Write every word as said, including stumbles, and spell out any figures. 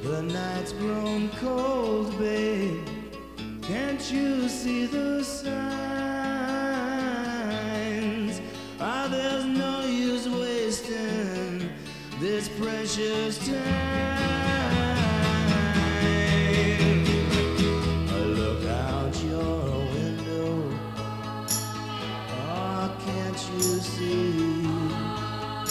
The night's grown cold, babe. Can't you see the signs? Ah, there's no use wasting this precious time.